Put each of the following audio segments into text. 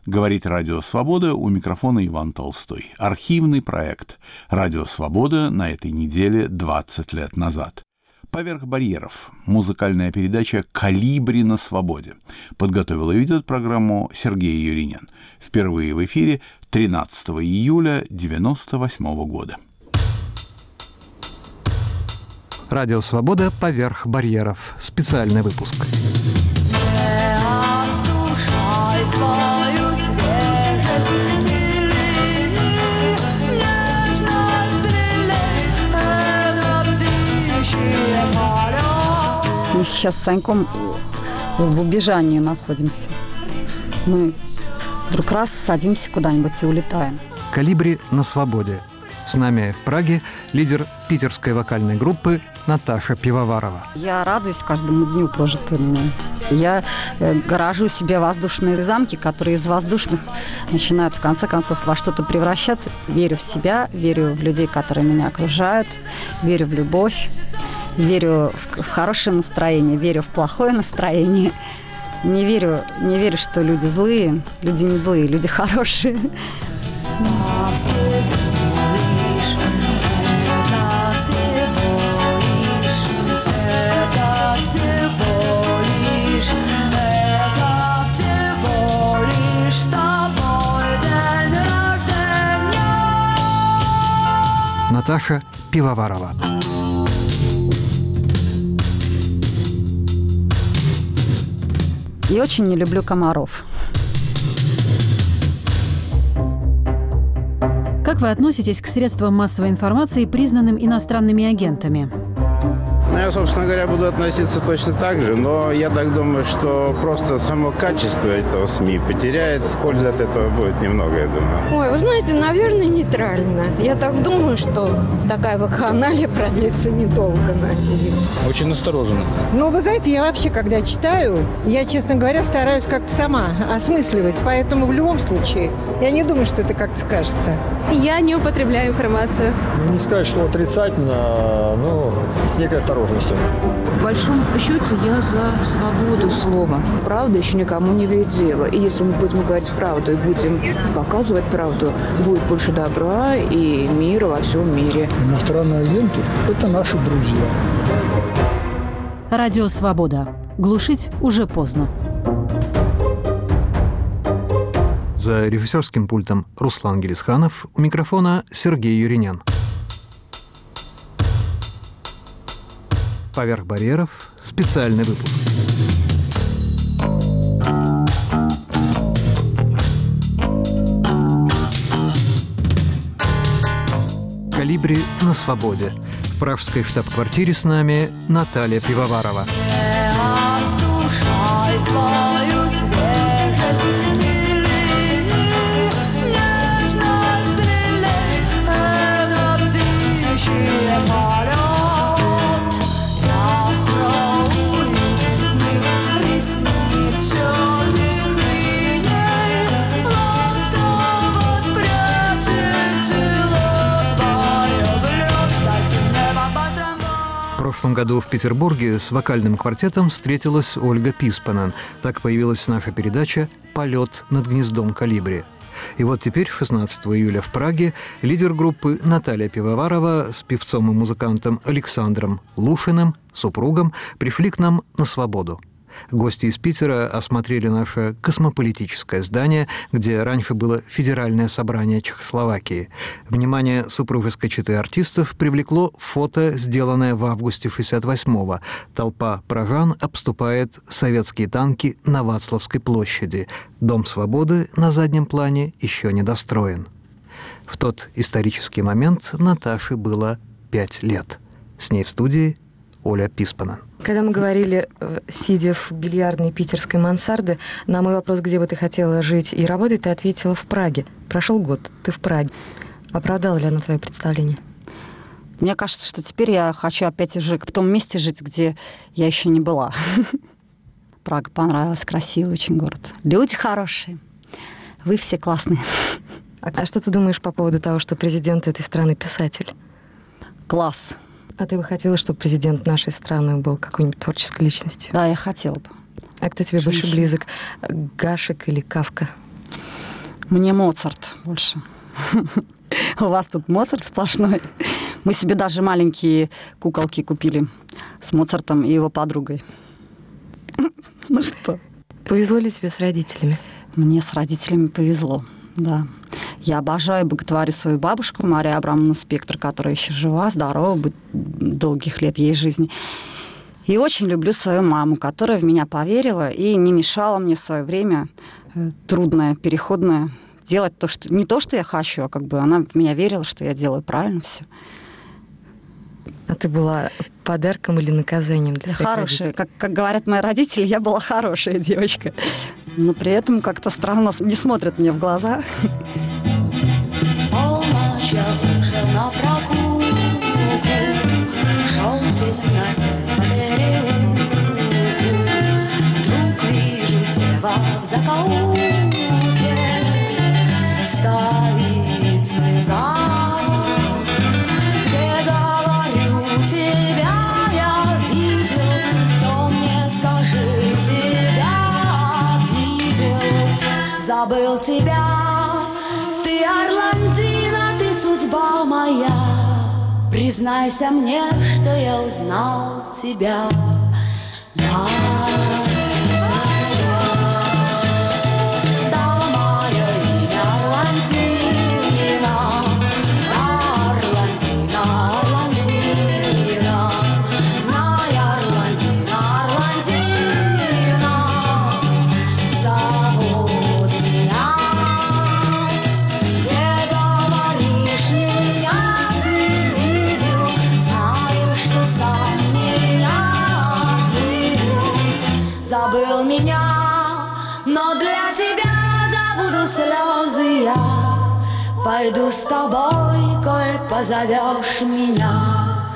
Говорит «Радио Свобода», у микрофона Иван Толстой. Архивный проект «Радио Свобода» на этой неделе 20 лет назад. «Поверх барьеров» – музыкальная передача «Калибри на свободе». Подготовил и ведет программу Сергей Юринин. Впервые в эфире 13 июля 1998 года. «Радио Свобода. Поверх барьеров». Специальный выпуск. Мы сейчас с Саньком в убежании находимся. Мы вдруг раз садимся куда-нибудь и улетаем. «Калибри на свободе». С нами в Праге лидер питерской вокальной группы Наташа Пивоварова. Я радуюсь каждому дню прожитому. Я горожу себе воздушные замки, которые из воздушных начинают в конце концов во что-то превращаться. Верю в себя, верю в людей, которые меня окружают, верю в любовь, верю в хорошее настроение, верю в плохое настроение. Не верю, что люди злые. Люди не злые, люди хорошие. Наташа Пивоварова. И очень не люблю комаров. Как вы относитесь к средствам массовой информации, признанным иностранными агентами? Я, собственно говоря, буду относиться точно так же, но я так думаю, что просто само качество этого СМИ потеряет. Пользы от этого будет немного, я думаю. Ой, вы знаете, наверное, нейтрально. Я так думаю, что такая вакханалия продлится недолго, надеюсь. Очень настороженно. Ну, вы знаете, я вообще, когда читаю, я, честно говоря, стараюсь как-то сама осмысливать. Поэтому в любом случае, я не думаю, что это как-то скажется. Я не употребляю информацию. Не сказать, что отрицательно, но с некой осторожностью. В большом счете я за свободу слова. Правда еще никому не вредит дело. И если мы будем говорить правду и будем показывать правду, будет больше добра и мира во всем мире. Иностранные агенты – это наши друзья. Радио Свобода. Глушить уже поздно. За режиссерским пультом Руслан Гелисханов, у микрофона Сергей Юринин. «Поверх барьеров» – специальный выпуск. «Калибри на свободе». В пражской штаб-квартире с нами Наталья Пивоварова. В прошлом году в Петербурге с вокальным квартетом встретилась Ольга Писпанен. Так появилась наша передача «Полет над гнездом калибри». И вот теперь, 16 июля в Праге, лидер группы Наталья Пивоварова с певцом и музыкантом Александром Лушиным, супругом, пришли к нам на свободу. Гости из Питера осмотрели наше космополитическое здание, где раньше было Федеральное собрание Чехословакии. Внимание супружеской четы артистов привлекло фото, сделанное в августе 1968-го. Толпа пражан обступает советские танки на Вацлавской площади. Дом Свободы на заднем плане еще не достроен. В тот исторический момент Наташе было 5 лет. С ней в студии Оля Писпанен. Когда мы говорили, сидя в бильярдной питерской мансарде, на мой вопрос, где бы ты хотела жить и работать, ты ответила: в Праге. Прошел год, ты в Праге. Оправдало ли оно твое представление? Мне кажется, что теперь я хочу опять уже в том месте жить, где я еще не была. Прага понравилась, красивый очень город. Люди хорошие. Вы все классные. А что ты думаешь по поводу того, что президент этой страны писатель? Класс. А ты бы хотела, чтобы президент нашей страны был какой-нибудь творческой личностью? Да, я хотела бы. А кто тебе больше близок, Гашек или Кафка? Мне Моцарт больше. У вас тут Моцарт сплошной. Мы себе даже маленькие куколки купили с Моцартом и его подругой. Ну что? Повезло ли тебе с родителями? Мне с родителями повезло, да. Я обожаю, боготворю свою бабушку Марию Абрамовну Спектр, которая еще жива, здорова, будет долгих лет ей жизни. И очень люблю свою маму, которая в меня поверила и не мешала мне в свое время трудное, переходное делать то, что не то, что я хочу, а как бы она в меня верила, что я делаю правильно все. А ты была подарком или наказанием для своих хорошая. родителей? Как говорят мои родители, я была хорошая девочка. Но при этом как-то странно не смотрят мне в глаза. Полночь я вышел на прогулку, шел в темноте по переулку. Вдруг вижу дева в закоулке, стоит в слезах. Где, говорю, тебя я видел, кто мне, скажи, тебя обидел. Забыл тебя, ты Орландина, ты судьба моя. Признайся мне, что я узнал тебя. Забыл меня, но для тебя забуду слезы я. Пойду с тобой, коль позовешь меня.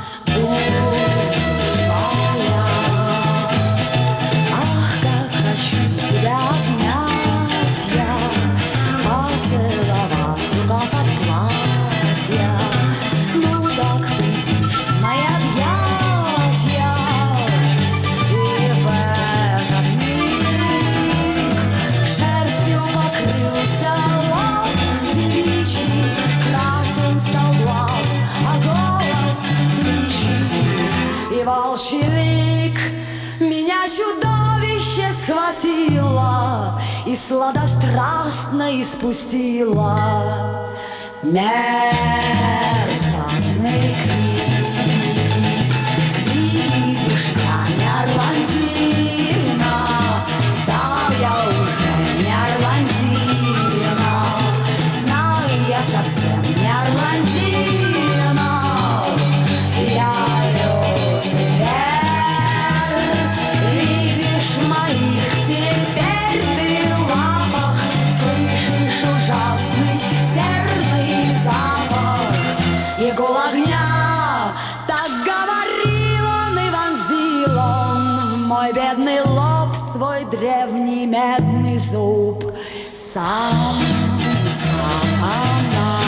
Ах, как хочу тебя обнять я, поцеловать в рукав от платья. Ну так приди в мои объятия. И в этот миг шерстью покрылся лоб девичий, красен стал глаз, а голос птичий. И волчий лик меня чудовище схватило и сладострастно испустило мерзостный крик. Видишь, я не Орландина, да, я уже не Орландина. Знаю, я совсем не Орландина. Я Люцифер. Видишь, в моих теперь ты лапах слышишь ужасный серный запах. И гул огня, так говорил он и вонзил он в мой бедный лоб свой древний медный зуб. Сам сатана,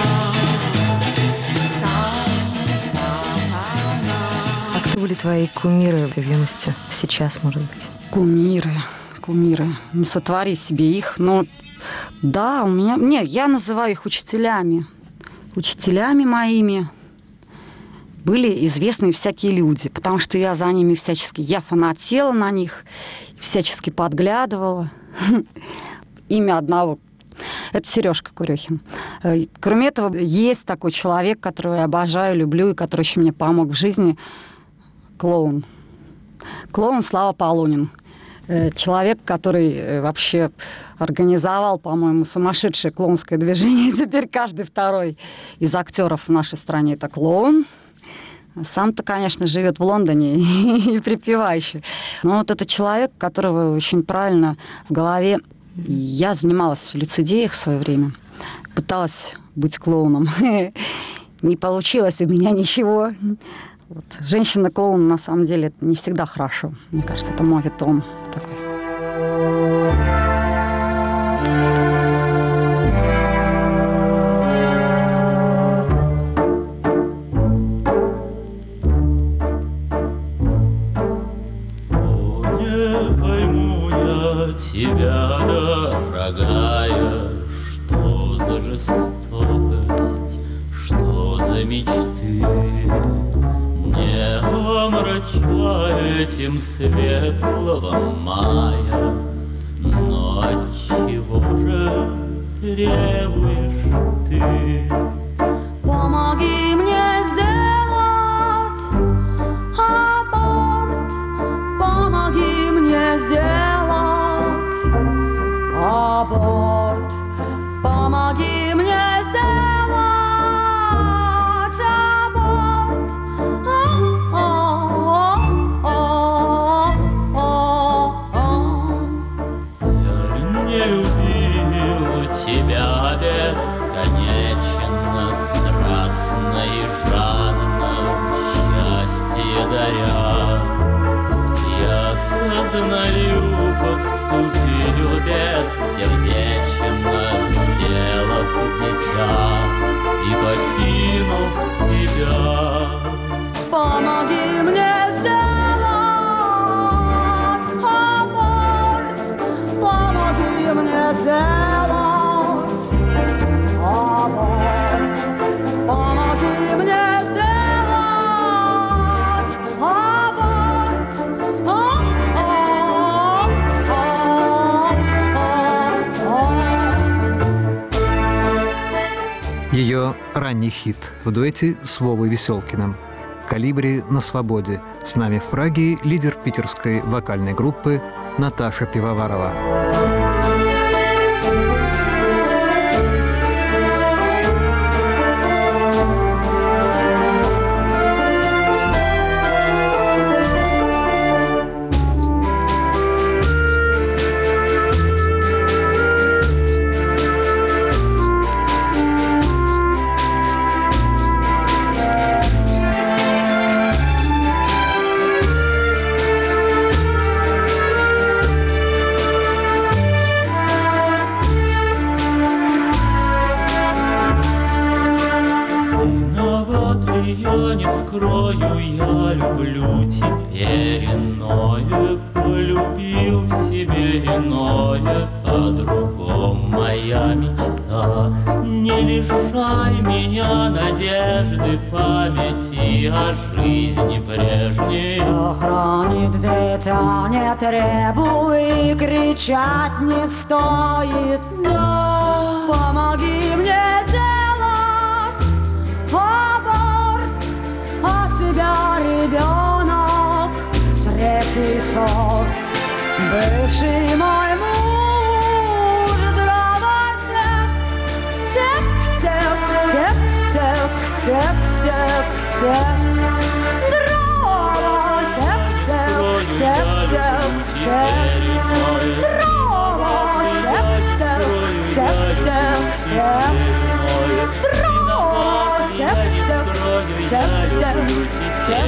сам сатана. А кто были твои кумиры в юности? Сейчас, может быть? Кумиры. Не сотвори себе их. Но да, у меня... Нет, я называю их учителями. Учителями моими были известные всякие люди, потому что я за ними всячески... Я фанатела на них, всячески подглядывала. Имя одного — это Сережка Курехин. Кроме этого, есть такой человек, которого я обожаю, люблю, и который еще мне помог в жизни — клоун. Клоун Слава Полунин. Человек, который вообще организовал, по-моему, сумасшедшее клоунское движение. Теперь каждый второй из актеров в нашей стране — это клоун. Сам-то, конечно, живет в Лондоне и припевающий. Но вот это человек, которого очень правильно в голове... Я занималась в лицедеях в свое время. Пыталась быть клоуном. Не получилось у меня ничего. Вот. Женщина-клоун, на самом деле, это не всегда хорошо. Мне кажется, это моветон такой. Не пойму я тебя, дорогая, что жестокость, что за мечты не омрачай этим светлого мая. Но отчего же требуешь ты? Помоги мне сделать аборт, помоги мне сделать аборт, помоги мне сделать аборт. Я не любил тебя бесконечно, страстно и жадно счастье даря. Я сознаю, поступил бессердечно, сделав дитя и покинув тебя. Помоги мне сделать аборт, помоги мне сделать аборт, помоги мне сделать аборт. Ее ранний хит в дуэте с Вовой Веселкиным «Колибри на свободе». С нами в Праге лидер питерской вокальной группы Наташа Пивоварова. Я не скрою, я люблю теперь иное, полюбил в себе иное, о другом моя мечта. Не лишай меня надежды, памяти о жизни прежней. Сохранить дитя не требуй, кричать не стоит, но помоги мне сделать аборт, от тебя ребенок третий сорт. Бывший мой муж дровосек, сек, сек, сек, сек, сек, сек, сек, дрова, сек, сек, сек, сек, сек, дрова, сек, сек, сек, сек, сек, дрова, сек, сек, сек, сек, сек,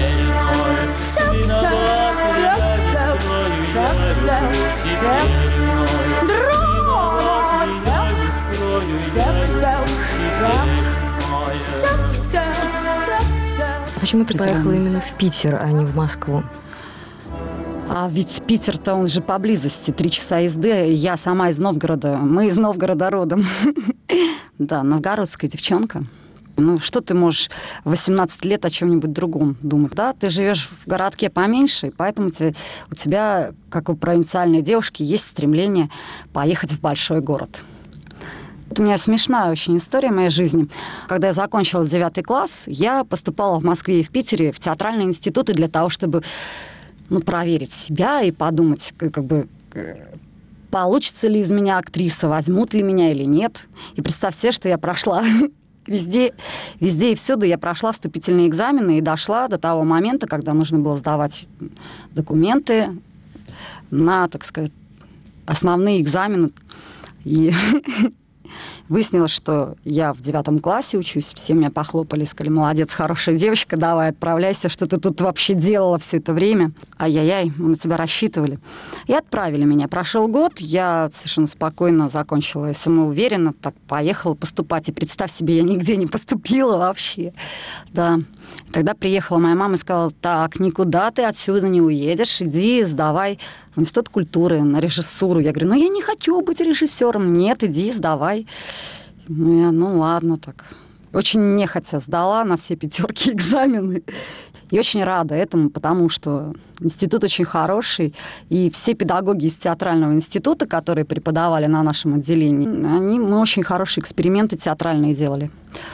Почему ты поехала именно в Питер, а не в Москву? А ведь Питер-то он же поблизости, 3 часа езды. Я сама из Новгорода, мы из Новгорода родом. Да, новгородская девчонка. Ну, что ты можешь в 18 лет о чем-нибудь другом думать? Да, ты живешь в городке поменьше, и поэтому у тебя, как у провинциальной девушки, есть стремление поехать в большой город. Это у меня смешная очень история моей жизни. Когда я закончила 9 класс, я поступала в Москве и в Питере в театральные институты для того, чтобы проверить себя и подумать, получится ли из меня актриса, возьмут ли меня или нет. И представь себе, что я прошла везде и всюду. Я прошла вступительные экзамены и дошла до того момента, когда нужно было сдавать документы на, так сказать, основные экзамены. И выяснилось, что я в 9 классе учусь, все меня похлопали, сказали: молодец, хорошая девочка, давай, отправляйся, что ты тут вообще делала все это время. Ай-яй-яй, мы на тебя рассчитывали. И отправили меня. Прошел год, я совершенно спокойно закончила и самоуверенно так поехала поступать. И представь себе, я нигде не поступила вообще. Да. И тогда приехала моя мама и сказала: так, никуда ты отсюда не уедешь, иди, сдавай в Институт культуры на режиссуру. Я говорю: я не хочу быть режиссером. Нет, иди, сдавай. Ну ладно так. Очень нехотя сдала на все 5 экзамены. И очень рада этому, потому что институт очень хороший, и все педагоги из театрального института, которые преподавали на нашем отделении, мы очень хорошие эксперименты театральные делали.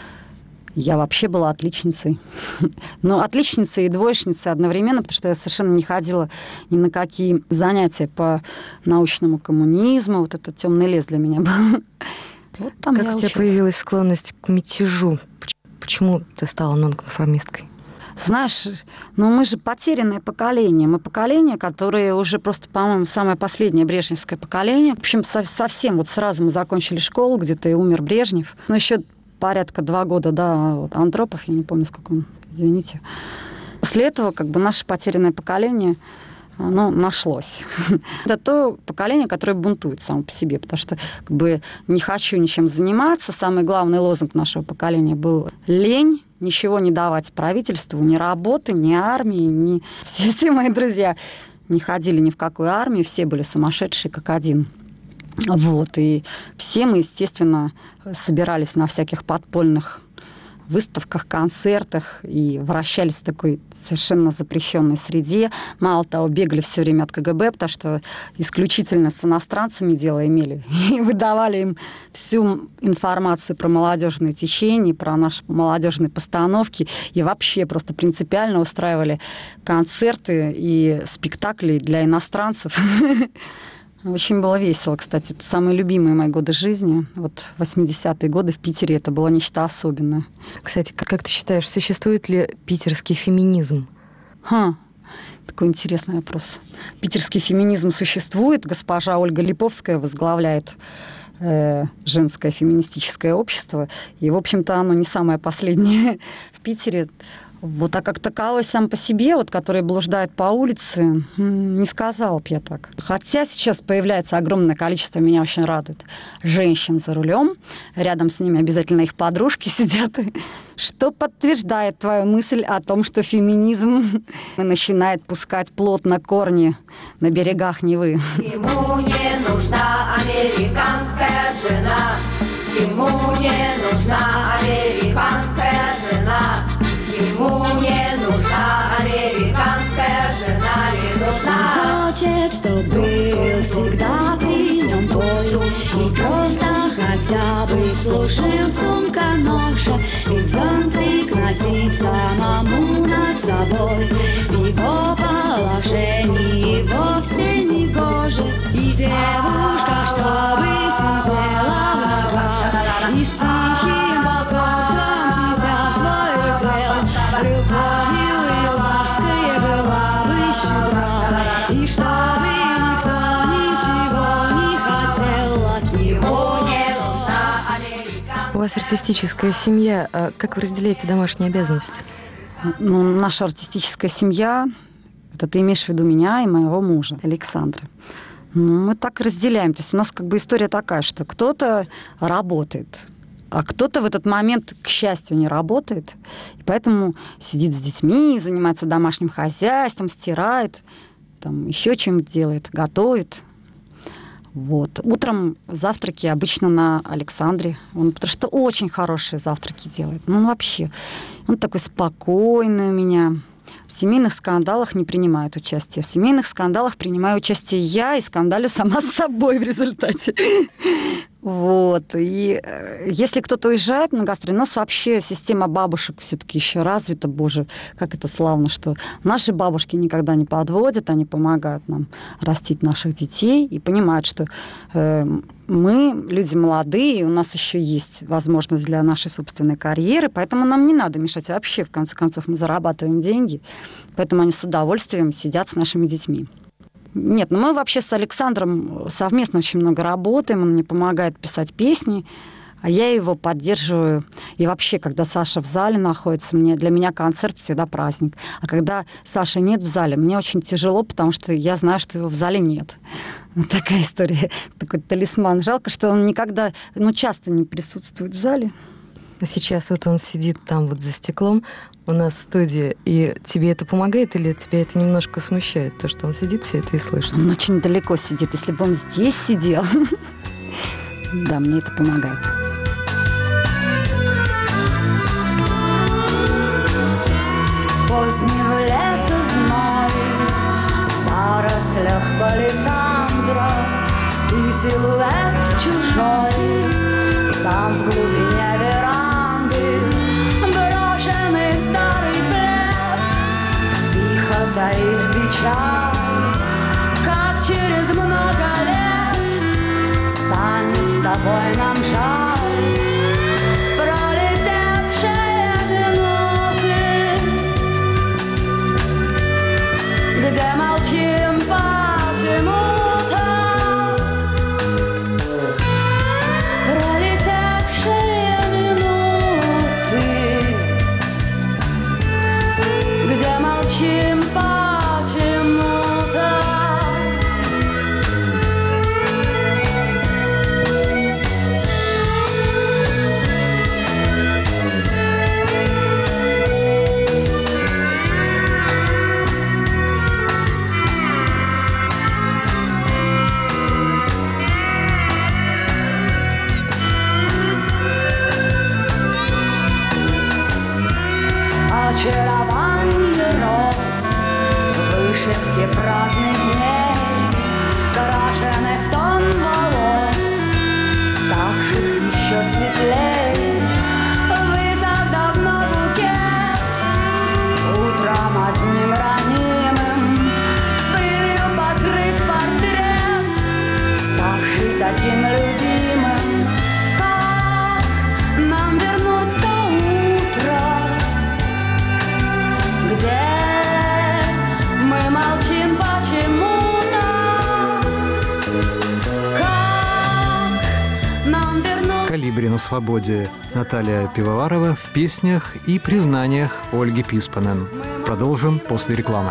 Я вообще была отличницей. Но отличницей и двоечницей одновременно, потому что я совершенно не ходила ни на какие занятия по научному коммунизму. Вот это темный лес для меня был. Вот там как у тебя появилась склонность к мятежу? Почему ты стала нонконформисткой? Знаешь, мы же потерянное поколение. Мы поколение, которое уже просто, по-моему, самое последнее брежневское поколение. В общем, совсем вот сразу мы закончили школу, где-то и умер Брежнев. Но еще порядка 2 года, да, вот Андропов, я не помню, сколько он, извините. После этого наше потерянное поколение, оно нашлось. Это то поколение, которое бунтует само по себе, потому что не хочу ничем заниматься. Самый главный лозунг нашего поколения был лень, ничего не давать правительству, ни работы, ни армии, ни... Все мои друзья не ходили ни в какую армию, все были сумасшедшие как один. Вот, и все мы, естественно, собирались на всяких подпольных выставках, концертах и вращались в такой совершенно запрещенной среде. Мало того, бегали все время от КГБ, потому что исключительно с иностранцами дело имели. И выдавали им всю информацию про молодежные течения, про наши молодежные постановки. И вообще просто принципиально устраивали концерты и спектакли для иностранцев. Очень было весело, кстати. Это самые любимые мои годы жизни. Вот 80-е годы в Питере это было нечто особенное. Кстати, как ты считаешь, существует ли питерский феминизм? Такой интересный вопрос. Питерский феминизм существует. Госпожа Ольга Липовская возглавляет женское феминистическое общество. И, в общем-то, оно не самое последнее в Питере. Вот, а как таковой сам по себе, который блуждает по улице, не сказала бы я так. Хотя сейчас появляется огромное количество, меня очень радует, женщин за рулем. Рядом с ними обязательно их подружки сидят. Что подтверждает твою мысль о том, что феминизм начинает пускать плотно корни на берегах Невы. Ему не нужна американская жена. Ему не нужна американская жена. Ему не нужна американская жена, не нужна. Хочет, чтоб был всегда при нем бой, и просто хотя бы служил сумка-ноша, и зонтик носить самому над собой. Его положение вовсе не гоже, и девушка, чтобы сидела в ногах, и с тихим покорством снеся свое дело, любовью и лаской была бы щедра, и чтобы никто ничего не хотел от него. У вас артистическая семья. Как вы разделяете домашние обязанности? Наша артистическая семья, это ты имеешь в виду меня и моего мужа, Александра. Мы так разделяем. То есть у нас история такая, что кто-то работает, а кто-то в этот момент, к счастью, не работает, и поэтому сидит с детьми, занимается домашним хозяйством, стирает, еще чем-то делает, готовит. Вот. Утром завтраки обычно на Александре. Он потому что очень хорошие завтраки делает. Вообще. Он такой спокойный у меня. В семейных скандалах не принимает участие. В семейных скандалах принимаю участие я и скандалю сама с собой в результате. Вот. И если кто-то уезжает на гастроли, у нас вообще система бабушек все-таки еще развита. Боже, как это славно, что наши бабушки никогда не подводят, они помогают нам растить наших детей и понимают, что мы люди молодые, у нас еще есть возможность для нашей собственной карьеры, поэтому нам не надо мешать вообще. В конце концов, мы зарабатываем деньги, поэтому они с удовольствием сидят с нашими детьми. Нет, мы вообще с Александром совместно очень много работаем, он мне помогает писать песни, а я его поддерживаю. И вообще, когда Саша в зале находится, для меня концерт всегда праздник. А когда Саши нет в зале, мне очень тяжело, потому что я знаю, что его в зале нет. Такая история, такой талисман. Жалко, что он никогда, часто не присутствует в зале. А сейчас он сидит там за стеклом у нас в студии, и тебе это помогает или тебя это немножко смущает, то, что он сидит, все это и слышит? Он очень далеко сидит. Если бы он здесь сидел, да, мне это помогает. позднего лета зной, в зарослях палисандра и силуэт чужой. Там в глубине веранды брошенный старый плед тихо таит печаль, как через много лет станет с тобой нам жаль. Пролетевшие минуты, где молчим почему-то. Пролетевшие минуты, где молчим почему-то. Очарование роз, вышивки праздных дней, крашеных в тон волос, ставших еще светлей. Высох давно букет, утром одним ранимым, пылью покрыт портрет, ставший таким любимым. Как нам вернуть то утро, где мы молчим почему-то? Как нам вернуть... «Колибри на свободе» Наталья Пивоварова в песнях и признаниях Ольги Писпанен. Продолжим после рекламы.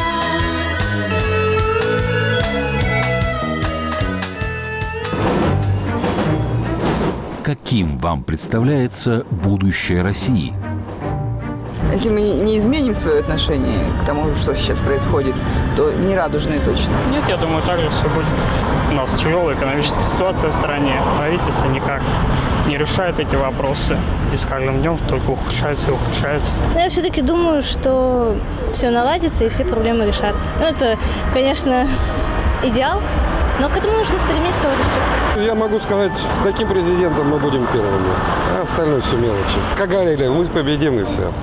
Каким вам представляется будущее России? Если мы не изменим свое отношение к тому, что сейчас происходит, то не радужные точно. Нет, я думаю, так же все будет. У нас тяжелая экономическая ситуация в стране. Правительство никак не решает эти вопросы. И с каждым днем только ухудшается и ухудшается. Но я все-таки думаю, что все наладится и все проблемы решатся. Ну, это, конечно, идеал, но к этому нужно стремиться, вот и все. Я могу сказать, с таким президентом мы будем первыми, а остальное все мелочи. Как говорили, мы победим и все.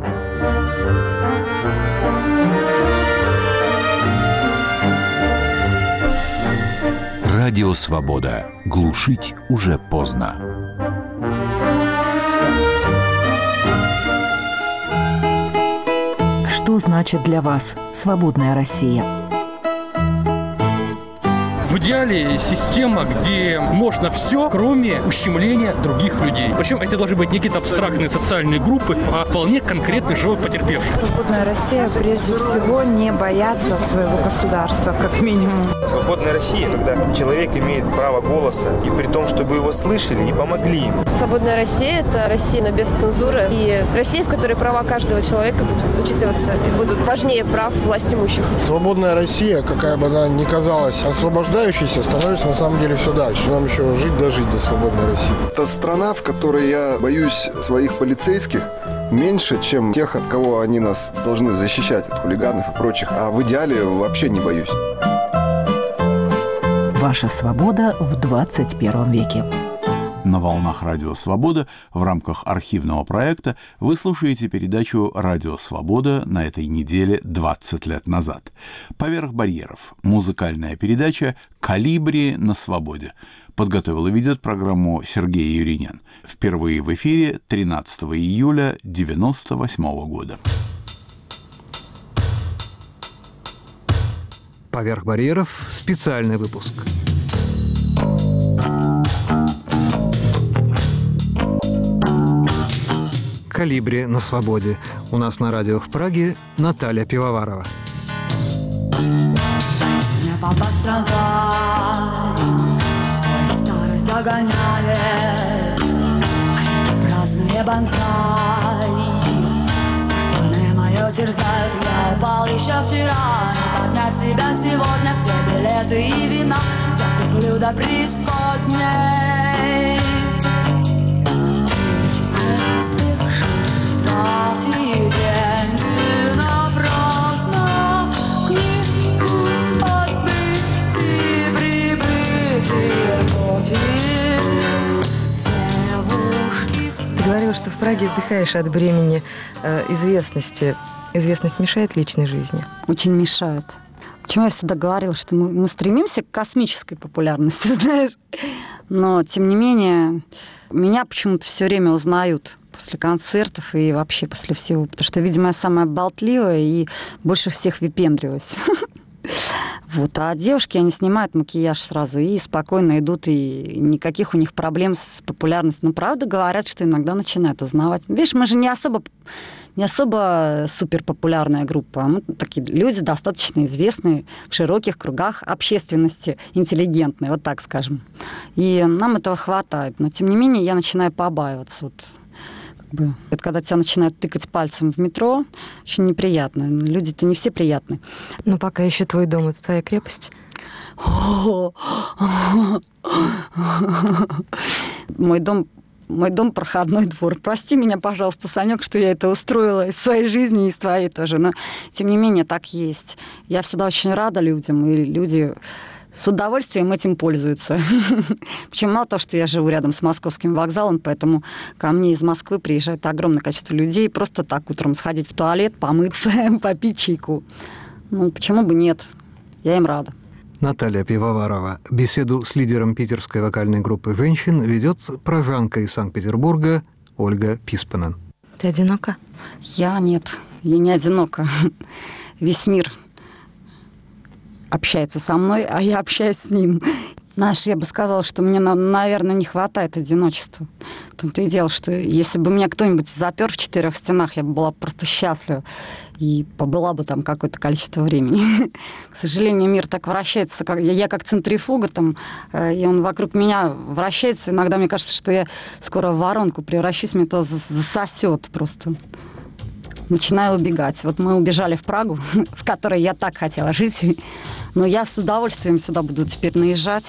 Радио «Свобода». Глушить уже поздно. Что значит для вас свободная Россия? В идеале система, где можно все, кроме ущемления других людей. Причем это должны быть не какие-то абстрактные социальные группы, а вполне конкретный живой потерпевший. Свободная Россия, прежде всего, не бояться своего государства, как минимум. Свободная Россия, когда человек имеет право голоса, и при том, чтобы его слышали и помогли ему. Свободная Россия – это Россия без цензуры. И Россия, в которой права каждого человека будут учитываться и будут важнее прав власть имущих. Свободная Россия, какая бы она ни казалась освобождающей, становится на самом деле все дальше. Нам еще жить дожить до свободной России. Это страна, в которой я боюсь своих полицейских меньше, чем тех, от кого они нас должны защищать, от хулиганов и прочих. А в идеале вообще не боюсь. Ваша свобода в 21 веке. На волнах Радио Свобода в рамках архивного проекта вы слушаете передачу «Радио Свобода» на этой неделе 20 лет назад. «Поверх барьеров» – музыкальная передача «Колибри на свободе». Подготовил и ведет программу Сергей Юринен. Впервые в эфире 13 июля 1998 года. «Поверх барьеров» – специальный выпуск. «Колибри на свободе». У нас на радио в Праге Наталья Пивоварова. Не попасть в трамвай, старость догоняет, крики праздные бонсай, мое мое терзают. Я упал еще вчера, не поднять себя сегодня, все билеты и вина закуплю до преисподней. Тратить деньги на говорила, что в Праге отдыхаешь от бремени известности. Известность мешает личной жизни? Очень мешает. Почему я всегда говорила, что мы стремимся к космической популярности, знаешь? Но, тем не менее, меня почему-то все время узнают после концертов и вообще после всего. Потому что, видимо, я самая болтливая и больше всех выпендриваюсь. Вот. А девушки, они снимают макияж сразу и спокойно идут, и никаких у них проблем с популярностью. Но правда говорят, что иногда начинают узнавать. Видишь, мы же не особо суперпопулярная группа, а мы такие люди достаточно известные в широких кругах общественности, интеллигентные, вот так скажем. И нам этого хватает. Но, тем не менее, я начинаю побаиваться. Вот. Это когда тебя начинают тыкать пальцем в метро, очень неприятно. Люди-то не все приятны. Но пока еще твой дом — это твоя крепость? Мой дом проходной двор. Прости меня, пожалуйста, Санек, что я это устроила из своей жизни и из твоей тоже. Но, тем не менее, так есть. Я всегда очень рада людям, и люди с удовольствием этим пользуются. Причем мало того, что я живу рядом с московским вокзалом, поэтому ко мне из Москвы приезжает огромное количество людей просто так утром сходить в туалет, помыться, попить чайку. Ну, почему бы нет? Я им рада. Наталья Пивоварова. Беседу с лидером питерской вокальной группы женщин ведет прожанка из Санкт-Петербурга Ольга Писпанен. Ты одинока? Я нет, я не одинока. Весь мир общается со мной, а я общаюсь с ним. Знаешь, я бы сказала, что мне, наверное, не хватает одиночества. В том-то и дело, что если бы меня кто-нибудь запер в 4 стенах, я бы была просто счастлива и побыла бы там какое-то количество времени. К сожалению, мир так вращается, я как центрифуга, там, и он вокруг меня вращается. Иногда мне кажется, что я скоро в воронку превращусь, меня то засосет просто. Начинаю убегать. Вот мы убежали в Прагу, в которой я так хотела жить, но я с удовольствием сюда буду теперь наезжать.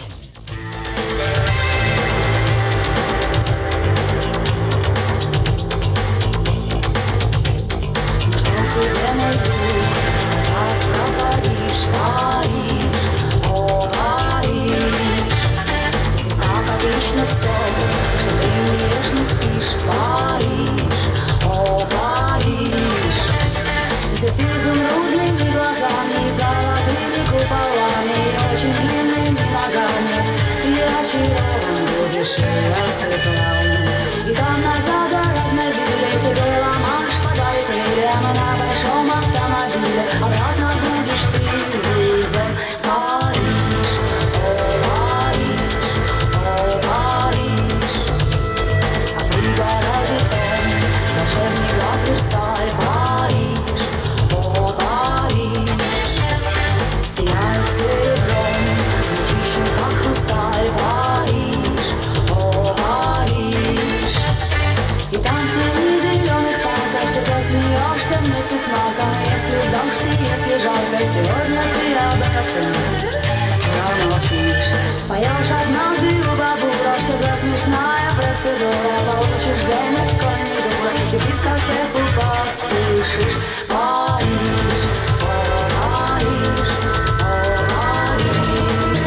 И там на загородной вилле тебе ла-манш подарит прямо на большом автомобиле. Обратно будешь ты везен в Париж, о Париж. А пригородит он волшебный град Версаль, Париж, о Париж. Сияет серебром, чищен как хрусталь, Париж. И там в тени зеленых парков ты засмеешься вместе с Марком. Если дождь и если жарко, сегодня ты об этом промолчишь. Споешь однажды у бабура, что за смешная процедура. Получишь денег, коль не дура, и в дискотеку поспешишь. Париж, о Париж, о Париж.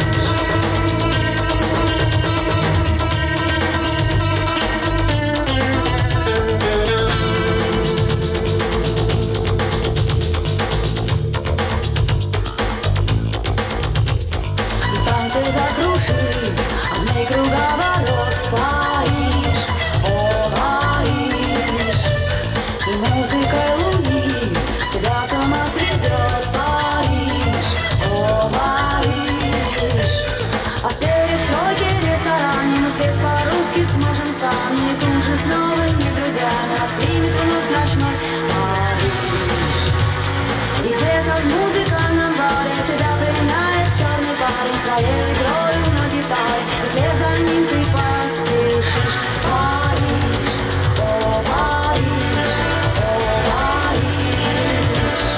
Закружит одной круговорот Париж, о Париж. И музыкой луни тебя сама сведет Париж, о Париж. А в перестройке ресторане мы спеть по-русски сможем сами. И тут же с новыми друзьями нас примет вновь ночной Париж. И где-то в музыкальном баре тебя пленяет черный парень своей игрой на гитаре. И вслед за ним ты поспешишь. Париж, о Париж, о Париж.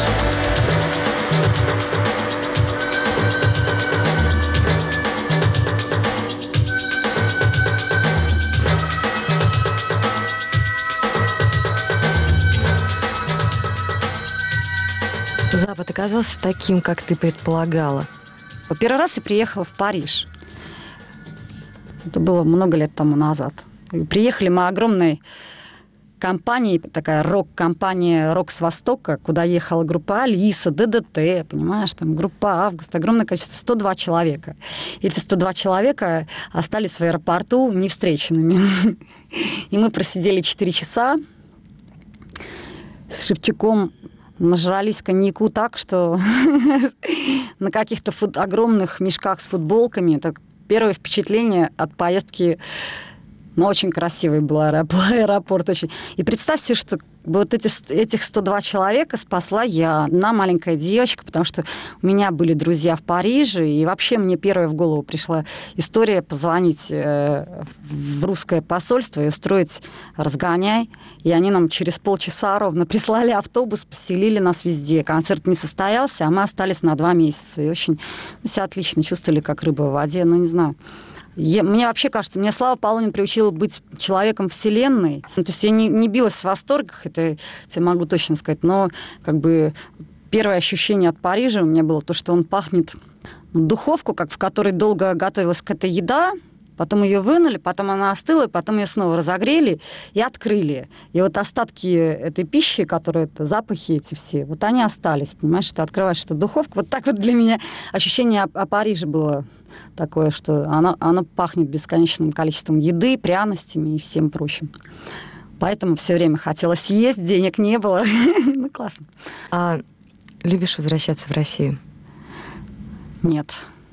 Запад оказался таким, как ты предполагала? Первый раз я приехала в Париж. Это было много лет тому назад. И приехали мы огромной компанией, такая рок-компания «Рок с Востока», куда ехала группа «Алиса», ДДТ, понимаешь, там группа «Август», огромное количество, 102 человека. Эти 102 человека остались в аэропорту невстреченными. И мы просидели 4 часа с Шевчуком, нажрались коньяку так, что на каких-то огромных мешках с футболками. Это первое впечатление от поездки. Но очень красивый был аэропорт. Очень. И представьте, что вот этих 102 человека спасла я, одна маленькая девочка, потому что у меня были друзья в Париже, и вообще мне первая в голову пришла история позвонить в русское посольство и устроить разгоняй. И они нам через полчаса ровно прислали автобус, поселили нас везде. Концерт не состоялся, а мы остались на 2 месяца. И очень себя отлично чувствовали, как рыба в воде. Ну, не знаю. Мне вообще кажется, меня Слава Полунин приучила быть человеком вселенной. То есть я не билась в восторгах, это я могу точно сказать, но как бы первое ощущение от Парижа у меня было то, что он пахнет духовку, как в которой долго готовилась какая-то еда, потом ее вынули, потом она остыла, и потом ее снова разогрели и открыли. И вот остатки этой пищи, которые, это запахи эти все, вот они остались, понимаешь, ты открываешь эту духовку. Вот так вот для меня ощущение о Париже было такое, что оно пахнет бесконечным количеством еды, пряностями и всем прочим. Поэтому все время хотелось есть, денег не было. Ну, классно. А любишь возвращаться в Россию? Нет.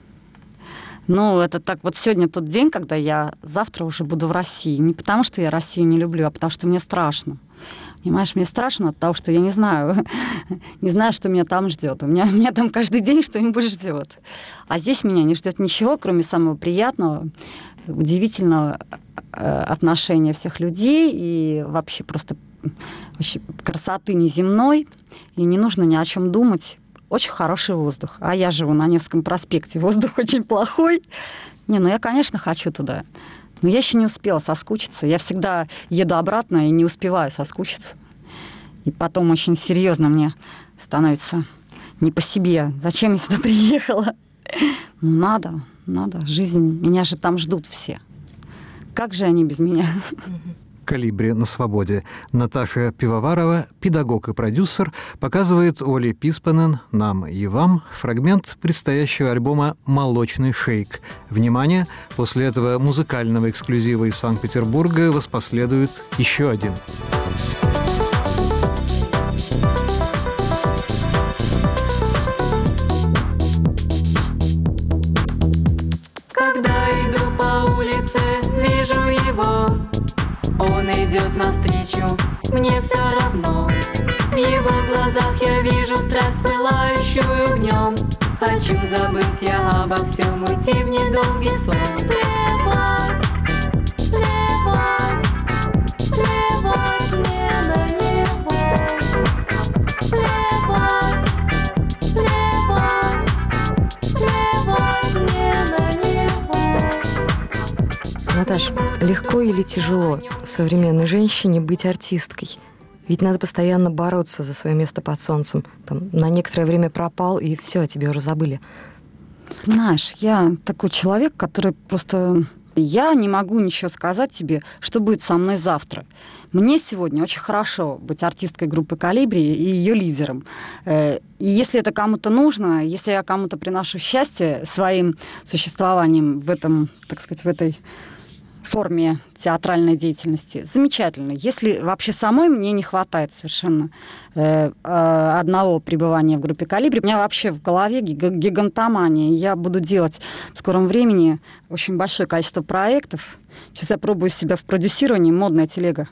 Ну, это так, вот сегодня тот день, когда я завтра уже буду в России. Не потому, что я Россию не люблю, а потому, что мне страшно. Понимаешь, мне страшно от того, что я не знаю, что меня там ждет. У меня там каждый день что-нибудь ждет. А здесь меня не ждет ничего, кроме самого приятного, удивительного отношения всех людей и вообще просто красоты неземной. И не нужно ни о чем думать. Очень хороший воздух. А я живу на Невском проспекте. Воздух очень плохой. Ну я, конечно, хочу туда. Но я еще не успела соскучиться. Я всегда еду обратно и не успеваю соскучиться. И потом очень серьезно мне становится не по себе. Зачем я сюда приехала? Ну, надо. Жизнь. Меня же там ждут все. Как же они без меня? «Колибри на свободе». Наташа Пивоварова, педагог и продюсер, показывает Оле Писпанен, нам и вам фрагмент предстоящего альбома «Молочный шейк». Внимание! После этого музыкального эксклюзива из Санкт-Петербурга воспоследует еще один. Когда иду по улице, вижу его. Он идет навстречу, мне все равно. В его глазах я вижу страсть, пылающую в нем. Хочу забыть я обо всем, уйти в недолгий сон. Плевать, плевать, плевать мне на него. Плевать, плевать, плевать мне на него. Наташ, легко или тяжело современной женщине быть артисткой? Ведь надо постоянно бороться за свое место под солнцем. Там, на некоторое время пропал, и все, о тебе уже забыли. Знаешь, я такой человек, который просто... Я не могу ничего сказать тебе, что будет со мной завтра. Мне сегодня очень хорошо быть артисткой группы «Колибри» и ее лидером. И если это кому-то нужно, если я кому-то приношу счастье своим существованием в этом, так сказать, в этой форме театральной деятельности, замечательно. Если вообще самой мне не хватает совершенно одного пребывания в группе «Колибри», у меня вообще в голове гигантомания. Я буду делать в скором времени очень большое количество проектов. Сейчас я пробую себя в продюсировании, модная телега.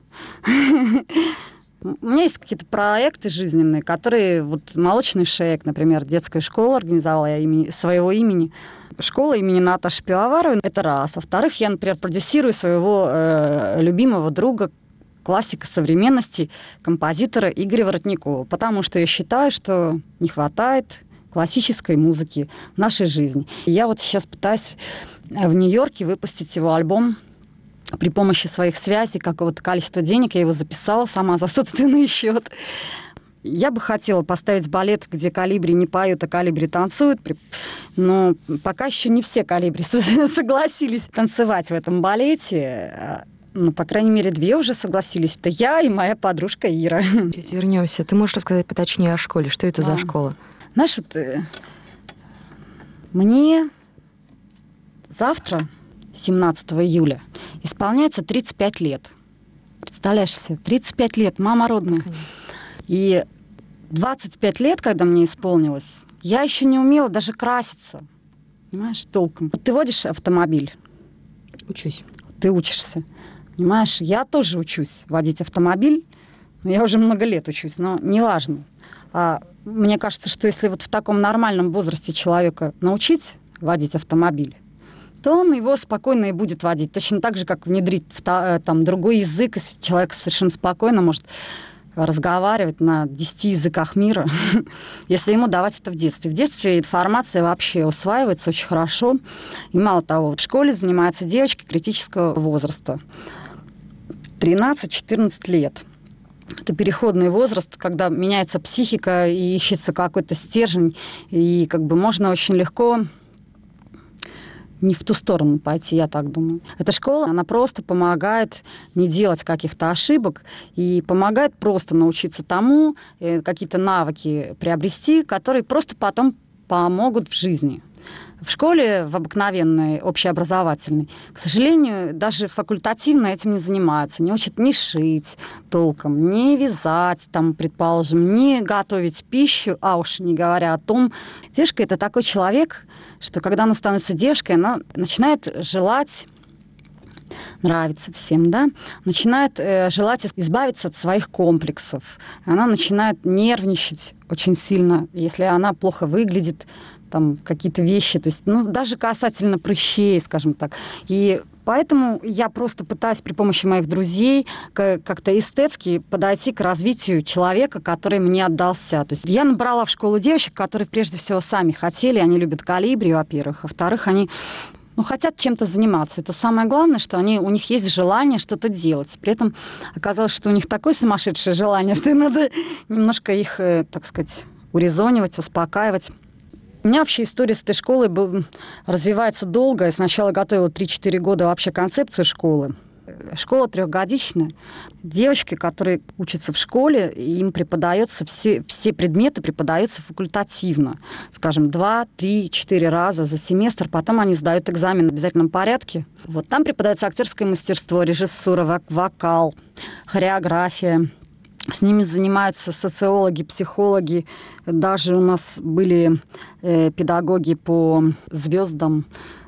У меня есть какие-то проекты жизненные, которые... Вот «Молочный шейк», например, детская школа организовала я своего имени. Школа имени Наташи Пивоваровой. Это раз. Во-вторых, я, например, продюсирую своего любимого друга, классика современности, композитора Игоря Воротникова. Потому что я считаю, что не хватает классической музыки в нашей жизни. И я вот сейчас пытаюсь в Нью-Йорке выпустить его альбом при помощи своих связей, какого-то количества денег. Я его записала сама за собственный счет. Я бы хотела поставить балет, где «Колибри» не поют, а «Колибри» танцуют. Но пока еще не все «Колибри» согласились танцевать в этом балете. Ну, по крайней мере, 2 уже согласились. Это я и моя подружка Ира. Чуть вернемся. Ты можешь рассказать поточнее о школе? Что это за школа? Знаешь, вот мне завтра, 17 июля, исполняется 35 лет. Представляешь себе? 35 лет, мама родная. И 25 лет, когда мне исполнилось, я еще не умела даже краситься. Понимаешь, толком. Вот ты водишь автомобиль. Учусь. Ты учишься. Понимаешь, я тоже учусь водить автомобиль. Я уже много лет учусь, но неважно. Мне кажется, что если вот в таком нормальном возрасте человека научить водить автомобиль, то он его спокойно и будет водить. Точно так же, как внедрить там другой язык, и человек совершенно спокойно может разговаривать на 10 языках мира, если ему давать это в детстве. В детстве информация вообще усваивается очень хорошо. И мало того, в школе занимаются девочки критического возраста. 13-14 лет. Это переходный возраст, когда меняется психика и ищется какой-то стержень, и как бы можно очень легко не в ту сторону пойти, я так думаю. Эта школа, она просто помогает не делать каких-то ошибок и помогает просто научиться тому, какие-то навыки приобрести, которые просто потом помогут в жизни. В школе, в обыкновенной, общеобразовательной, к сожалению, даже факультативно этим не занимаются. Не учат ни шить толком, ни вязать, там, предположим, ни готовить пищу, а уж не говоря о том. Девушка – это такой человек, что когда она становится девушкой, она начинает желать нравится всем, да, начинает желать избавиться от своих комплексов. Она начинает нервничать очень сильно, если она плохо выглядит, там какие-то вещи, то есть, ну, даже касательно прыщей, скажем так. И поэтому я просто пытаюсь при помощи моих друзей как-то эстетски подойти к развитию человека, который мне отдался. То есть я набрала в школу девочек, которые прежде всего сами хотели, они любят колибри, во-первых, во-вторых, они хотят чем-то заниматься. Это самое главное, что у них есть желание что-то делать. При этом оказалось, что у них такое сумасшедшее желание, что надо немножко их, так сказать, урезонивать, успокаивать. У меня вообще история с этой школой развивается долго. Я сначала готовила 3-4 года вообще концепцию школы. Школа 3-годичная. Девочки, которые учатся в школе, им преподается, все предметы преподаются факультативно. Скажем, 2, 3, 4 раза за семестр. Потом они сдают экзамен в обязательном порядке. Вот там преподается актерское мастерство, режиссура, вокал, хореография. С ними занимаются социологи, психологи. Даже у нас были педагоги по звездам,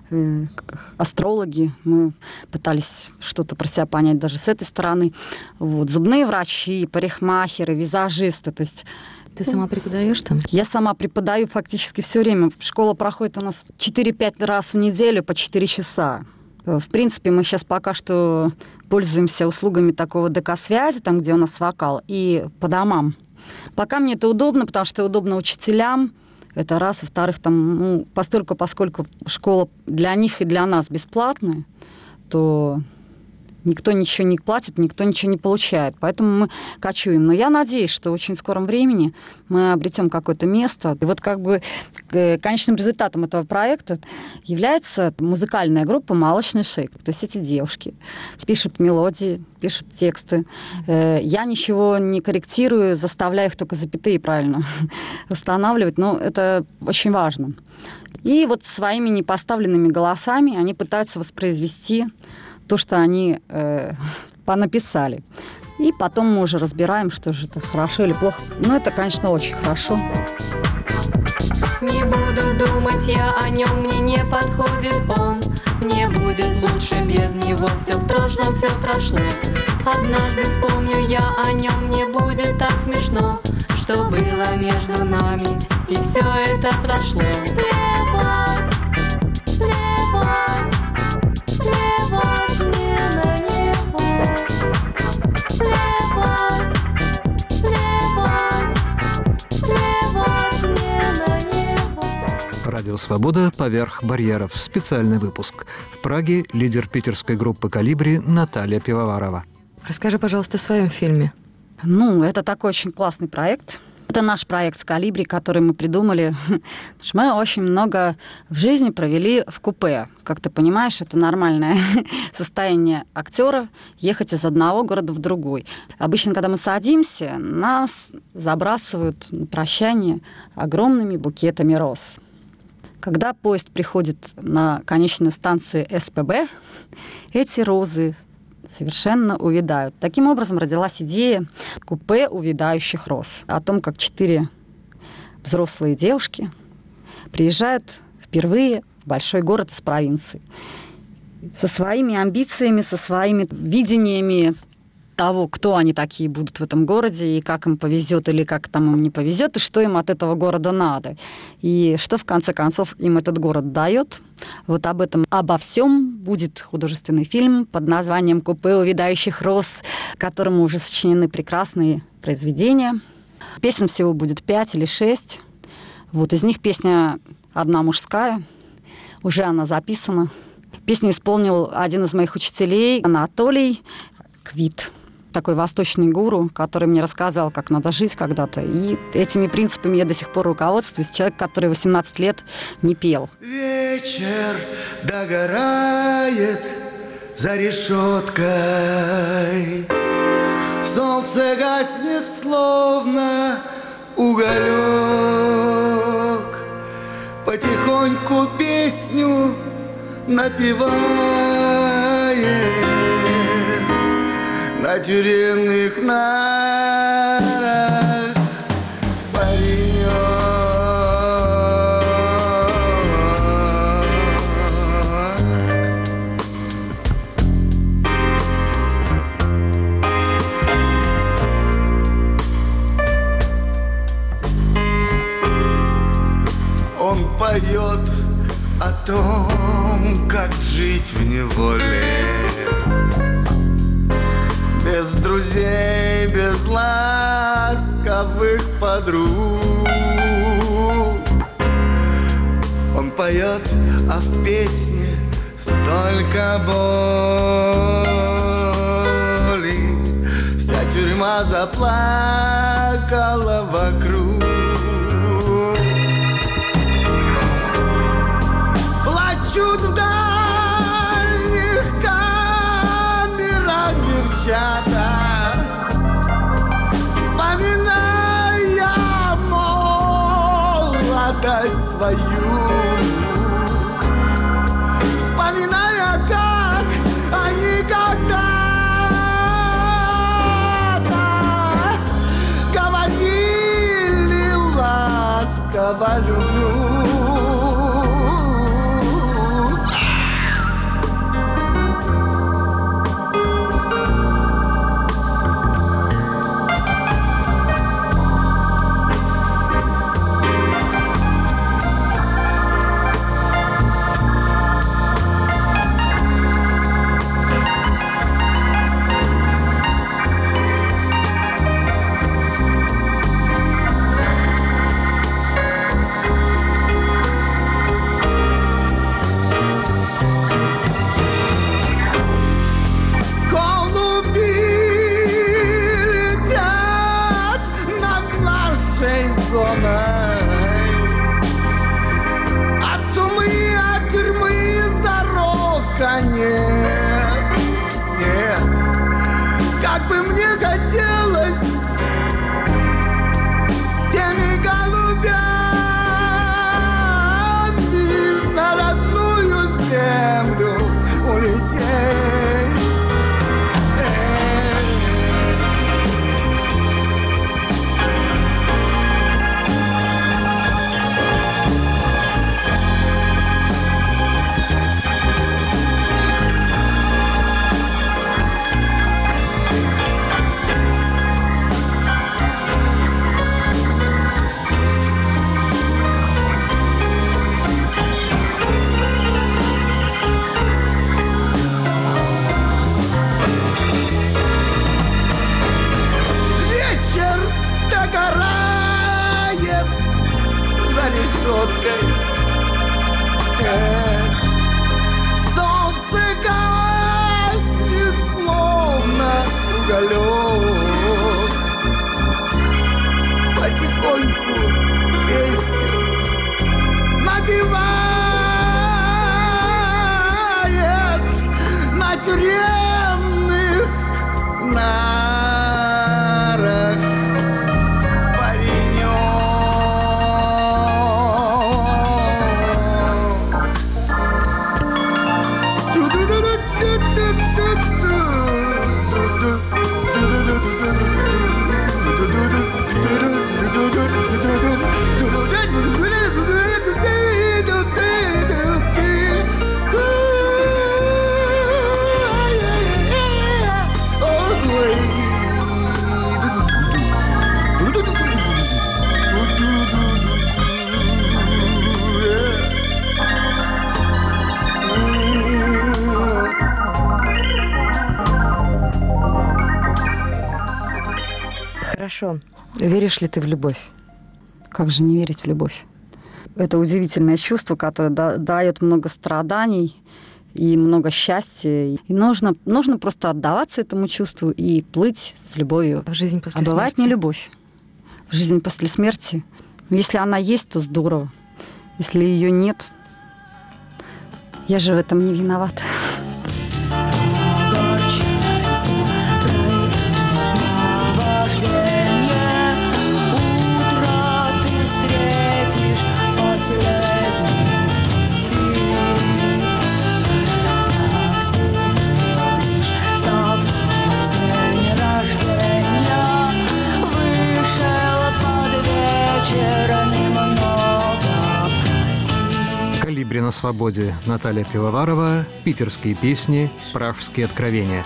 астрологи. Мы пытались что-то про себя понять даже с этой стороны. Вот. Зубные врачи, парикмахеры, визажисты. То есть ты сама преподаешь там? Я сама преподаю фактически все время. Школа проходит у нас 4-5 раз в неделю по 4 часа. В принципе, мы сейчас пока что пользуемся услугами такого ДК-связи, там, где у нас вокал, и по домам. Пока мне это удобно, потому что удобно учителям. Это раз. И во-вторых, там, поскольку школа для них и для нас бесплатная, то никто ничего не платит, никто ничего не получает. Поэтому мы кочуем. Но я надеюсь, что в очень скором времени мы обретем какое-то место. И вот как бы конечным результатом этого проекта является музыкальная группа «Молочный шейк». То есть эти девушки пишут мелодии, пишут тексты. Я ничего не корректирую, заставляю их только запятые правильно восстанавливать. Но это очень важно. И вот своими непоставленными голосами они пытаются воспроизвести то, что они понаписали. И потом мы уже разбираем, что же это хорошо или плохо. Но это, конечно, очень хорошо. Не буду думать я о нем, мне не подходит он. Мне будет лучше без него, все в прошлом, все прошло. Однажды вспомню я о нем, мне будет так смешно, что было между нами, и все это прошло. Плевать, плевать, плевать мне на него. Плевать, плевать, плевать мне на него. Радио «Свобода. Поверх барьеров». Специальный выпуск. В Праге лидер питерской группы «Колибри» Наталья Пивоварова. Расскажи, пожалуйста, о своем фильме. Это такой очень классный проект. Это наш проект с «Колибри», который мы придумали. Мы очень много в жизни провели в купе. Как ты понимаешь, это нормальное состояние актера ехать из одного города в другой. Обычно, когда мы садимся, нас забрасывают на прощание огромными букетами роз. Когда поезд приходит на конечной станции СПБ, эти розы совершенно увядают. Таким образом родилась идея купе увядающих роз. О том, как 4 взрослые девушки приезжают впервые в большой город из провинции со своими амбициями, со своими видениями того, кто они такие будут в этом городе, и как им повезет или как там им не повезет, и что им от этого города надо. И что, в конце концов, им этот город дает. Вот об этом, обо всем будет художественный фильм под названием «Купе увядающих роз», к которому уже сочинены прекрасные произведения. Песен всего будет 5 или 6. Вот из них песня одна мужская, уже она записана. Песню исполнил один из моих учителей, Анатолий Квит, такой восточный гуру, который мне рассказал, как надо жить когда-то. И этими принципами я до сих пор руководствуюсь. Человек, который 18 лет не пел. Вечер догорает за решеткой. Солнце гаснет, словно уголек. Потихоньку песню напевает на тюремных нарах паренек. Он поет о том, как жить в неволе, без друзей, без ласковых подруг. Он поет, а в песне столько боли. Вся тюрьма заплакала вокруг. Плачут в дальних камерах девчата, вспоминая молодость свою, вспоминая, как они когда-то говорили ласково люблю. От сумы, от тюрьмы зарока нет, нет. Как бы мне хотелось с теми голубями на родную землю улететь. Хорошо. Веришь ли ты в любовь? Как же не верить в любовь? Это удивительное чувство, которое дает много страданий и много счастья. И нужно просто отдаваться этому чувству и плыть с любовью. В жизнь после смерти. А бывает не любовь. В жизнь после смерти. Если она есть, то здорово. Если ее нет, я же в этом не виновата. «Колибри на свободе». Наталья Пивоварова. Питерские песни. Пражские откровения.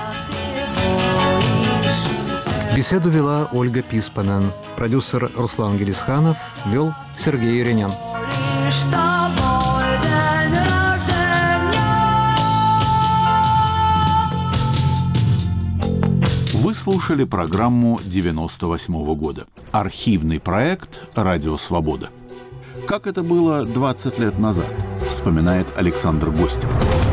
Беседу вела Ольга Писпанен. Продюсер Руслан Гелисханов. Вел Сергей Еренян. Вы слушали программу 98-го года. Архивный проект «Радио Свобода». Как это было 20 лет назад, вспоминает Александр Гостев.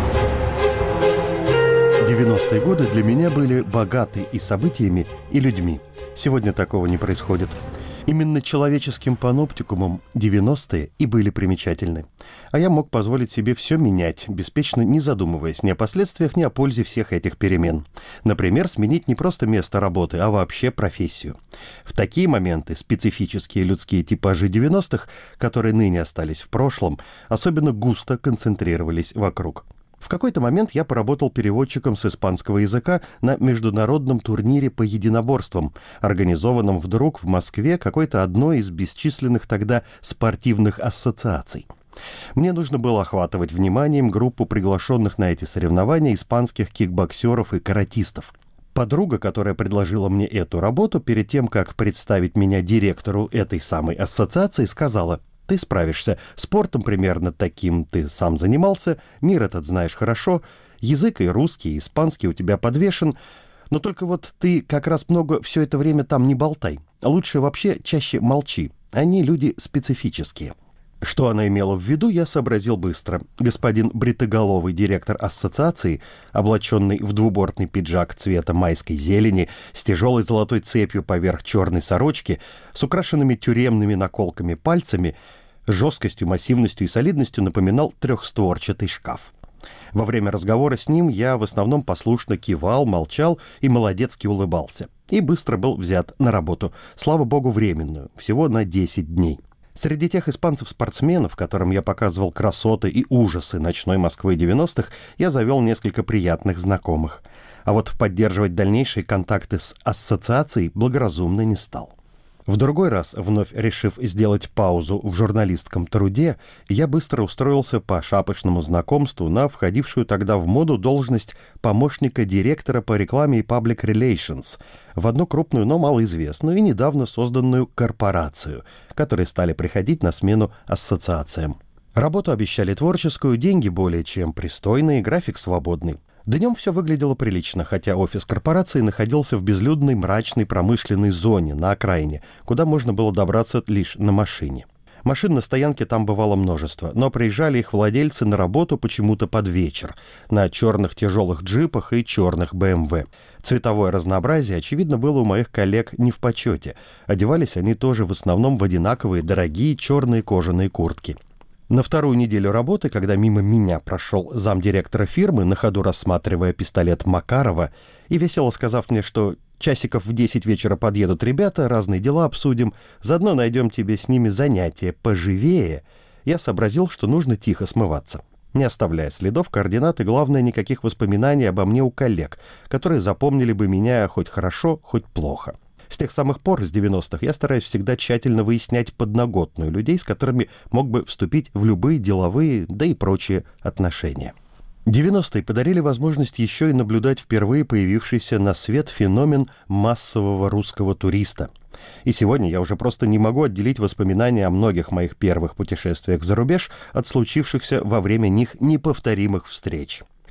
90-е годы для меня были богаты и событиями, и людьми. Сегодня такого не происходит. Именно человеческим паноптикумом 90-е и были примечательны. А я мог позволить себе все менять, беспечно не задумываясь ни о последствиях, ни о пользе всех этих перемен. Например, сменить не просто место работы, а вообще профессию. В такие моменты специфические людские типажи 90-х, которые ныне остались в прошлом, особенно густо концентрировались вокруг. В какой-то момент я поработал переводчиком с испанского языка на международном турнире по единоборствам, организованном вдруг в Москве какой-то одной из бесчисленных тогда спортивных ассоциаций. Мне нужно было охватывать вниманием группу приглашенных на эти соревнования испанских кикбоксеров и каратистов. Подруга, которая предложила мне эту работу, перед тем, как представить меня директору этой самой ассоциации, сказала: «Ты справишься. Спортом примерно таким ты сам занимался, мир этот знаешь хорошо, язык и русский, и испанский у тебя подвешен, но только вот ты как раз много все это время там не болтай. Лучше вообще чаще молчи. Они люди специфические». Что она имела в виду, я сообразил быстро. Господин бритоголовый директор ассоциации, облаченный в двубортный пиджак цвета майской зелени, с тяжелой золотой цепью поверх черной сорочки, с украшенными тюремными наколками пальцами, жесткостью, массивностью и солидностью напоминал трехстворчатый шкаф. Во время разговора с ним я в основном послушно кивал, молчал и молодецки улыбался. И быстро был взят на работу, слава богу, временную, всего на 10 дней. Среди тех испанцев-спортсменов, которым я показывал красоты и ужасы ночной Москвы 90-х, я завел несколько приятных знакомых. А вот поддерживать дальнейшие контакты с ассоциацией благоразумно не стал. В другой раз, вновь решив сделать паузу в журналистском труде, я быстро устроился по шапочному знакомству на входившую тогда в моду должность помощника директора по рекламе и Public Relations в одну крупную, но малоизвестную и недавно созданную корпорацию, которые стали приходить на смену ассоциациям. Работу обещали творческую, деньги более чем пристойные, график свободный. Днем все выглядело прилично, хотя офис корпорации находился в безлюдной мрачной промышленной зоне на окраине, куда можно было добраться лишь на машине. Машин на стоянке там бывало множество, но приезжали их владельцы на работу почему-то под вечер, на черных тяжелых джипах и черных БМВ. Цветовое разнообразие, очевидно, было у моих коллег не в почете. Одевались они тоже в основном в одинаковые дорогие черные кожаные куртки. На вторую неделю работы, когда мимо меня прошел замдиректора фирмы, на ходу рассматривая пистолет Макарова, и весело сказав мне, что часиков в 10 вечера подъедут ребята, разные дела обсудим, заодно найдем тебе с ними занятия поживее, я сообразил, что нужно тихо смываться, не оставляя следов, координат и, главное, никаких воспоминаний обо мне у коллег, которые запомнили бы меня хоть хорошо, хоть плохо. С тех самых пор, с 90-х, я стараюсь всегда тщательно выяснять подноготную людей, с которыми мог бы вступить в любые деловые, да и прочие отношения. 90-е подарили возможность еще и наблюдать впервые появившийся на свет феномен массового русского туриста. И сегодня я уже просто не могу отделить воспоминания о многих моих первых путешествиях за рубеж от случившихся во время них неповторимых встреч.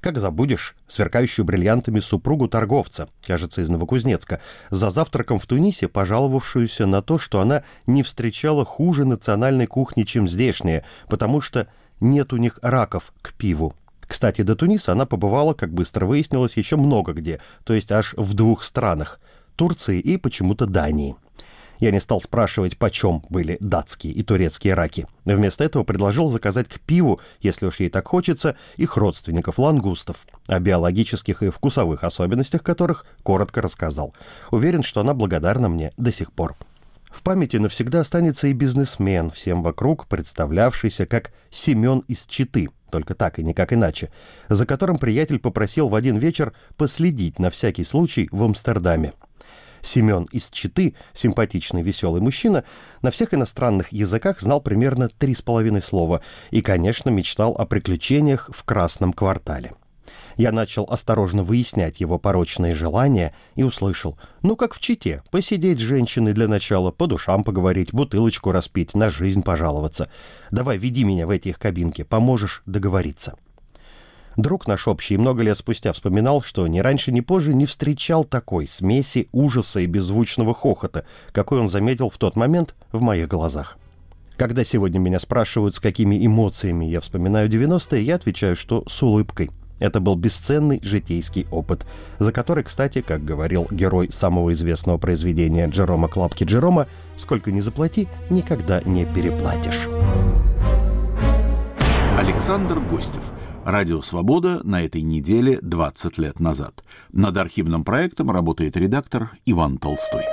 Как забудешь сверкающую бриллиантами супругу торговца, кажется, из Новокузнецка, за завтраком в Тунисе пожаловавшуюся на то, что она не встречала хуже национальной кухни, чем здешняя, потому что нет у них раков к пиву. Кстати, до Туниса она побывала, как быстро выяснилось, еще много где, то есть аж в 2 странах – Турции и почему-то Дании. Я не стал спрашивать, почем были датские и турецкие раки. Вместо этого предложил заказать к пиву, если уж ей так хочется, их родственников лангустов, о биологических и вкусовых особенностях которых коротко рассказал. Уверен, что она благодарна мне до сих пор. В памяти навсегда останется и бизнесмен, всем вокруг представлявшийся как Семен из Читы, только так и никак иначе, за которым приятель попросил в один вечер последить на всякий случай в Амстердаме. Семен из Читы, симпатичный, веселый мужчина, на всех иностранных языках знал примерно 3,5 слова и, конечно, мечтал о приключениях в Красном квартале. Я начал осторожно выяснять его порочные желания и услышал: ну, как в Чите, посидеть с женщиной для начала, по душам поговорить, бутылочку распить, на жизнь пожаловаться. Давай, веди меня в эти их кабинки, поможешь договориться. Друг наш общий много лет спустя вспоминал, что ни раньше, ни позже не встречал такой смеси ужаса и беззвучного хохота, какой он заметил в тот момент в моих глазах. Когда сегодня меня спрашивают, с какими эмоциями я вспоминаю 90-е, я отвечаю, что с улыбкой. Это был бесценный житейский опыт, за который, кстати, как говорил герой самого известного произведения Джерома Клапки Джерома, сколько ни заплати, никогда не переплатишь. Александр Гостев. Радио «Свобода» на этой неделе 20 лет назад. Над архивным проектом работает редактор Иван Толстой.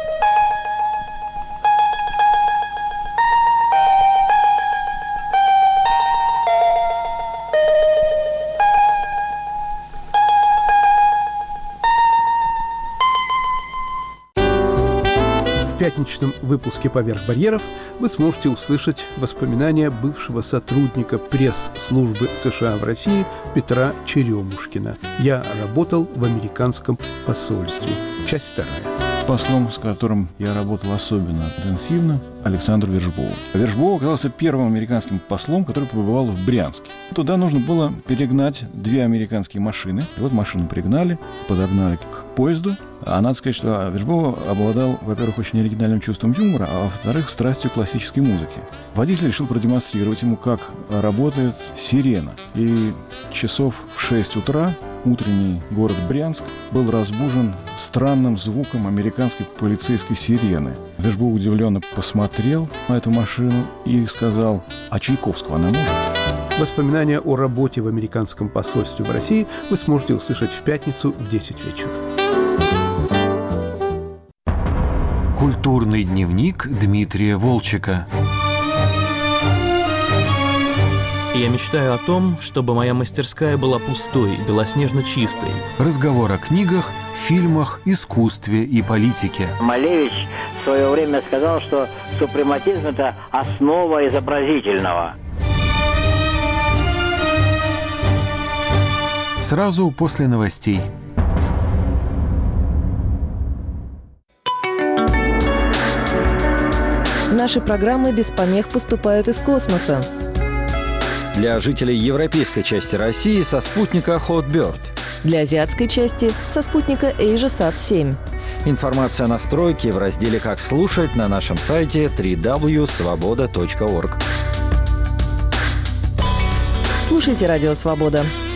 В пятничном выпуске «Поверх барьеров» вы сможете услышать воспоминания бывшего сотрудника пресс-службы США в России Петра Черемушкина. «Я работал в американском посольстве». Часть 2. Послом, с которым я работал особенно интенсивно, Александр Вержбоу. Вержбоу оказался первым американским послом, который побывал в Брянске. Туда нужно было перегнать 2 американские машины. И вот машину пригнали, подогнали к поезду. А надо сказать, что Вержбоу обладал, во-первых, очень оригинальным чувством юмора, а во-вторых, страстью классической музыки. Водитель решил продемонстрировать ему, как работает сирена. И часов в 6 утра утренний город Брянск был разбужен странным звуком американской полицейской сирены. Вержбоу удивленно посмотрел на эту машину и сказал: «А Чайковского она может?» Воспоминания о работе в американском посольстве в России вы сможете услышать в пятницу в 10 вечера. Культурный дневник Дмитрия Волчека. Я мечтаю о том, чтобы моя мастерская была пустой, белоснежно чистой. Разговор о книгах, фильмах, искусстве и политике. Малевич в свое время сказал, что супрематизм – это основа изобразительного. Сразу после новостей. Наши программы без помех поступают из космоса. Для жителей европейской части России со спутника Hotbird. Для азиатской части со спутника AsiaSat-7. Информация о настройке в разделе «Как слушать» на нашем сайте www.svoboda.org. Слушайте «Радио Свобода».